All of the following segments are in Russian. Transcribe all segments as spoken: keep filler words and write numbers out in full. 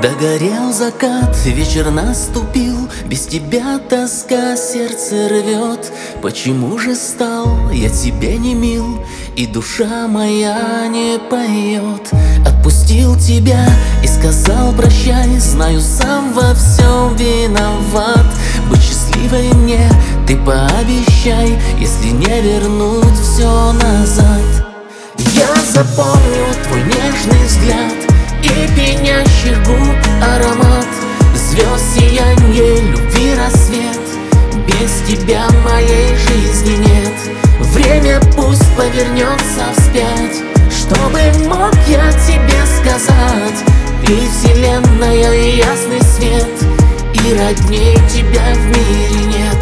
Догорел закат, вечер наступил, без тебя тоска сердце рвет. Почему же стал я тебе не мил, и душа моя не поет? Отпустил тебя и сказал прощай, знаю, сам во всем виноват. Быть счастливой мне ты пообещай, если не вернуть все назад. Я запомню твой нежный взгляд и пьянящих губ аромат, звезд сиянье, любви рассвет. Без тебя моей жизни нет. Время пусть повернется вспять, чтобы мог я тебе сказать: ты вселенная и ясный свет, и родней тебя в мире нет.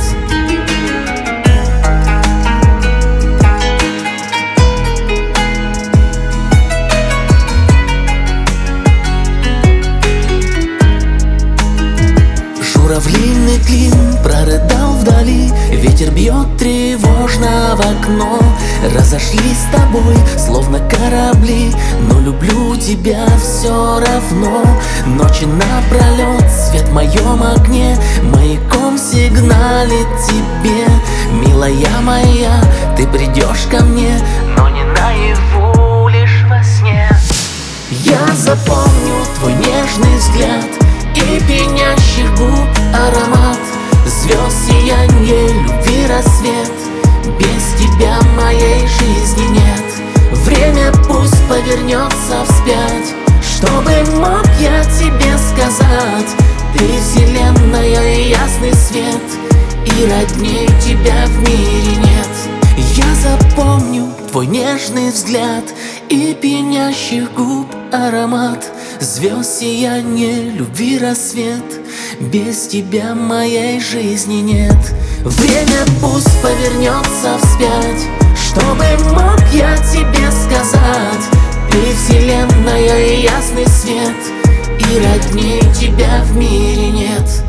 Журавлиный клин прорыдал вдали, ветер бьет тревожно в окно. Разошлись с тобой, словно корабли, но люблю тебя все равно. Ночи напролет, свет в моем окне маяком сигналит тебе. Милая моя, ты придешь ко мне, но не наяву, лишь во сне. Я запомню твой нежный взгляд и пьянящих губ аромат, звезд сиянье, любви рассвет. Без тебя моей жизни нет. Время пусть повернется вспять, чтобы мог я тебе сказать: ты вселенная и ясный свет, и родней тебя в мире нет. Я запомню твой нежный взгляд и пьянящих губ аромат, звезд сиянье, любви рассвет. Без тебя моей жизни нет. Время пусть повернется вспять, чтобы мог я тебе сказать: ты вселенная и ясный свет, и родней тебя в мире нет.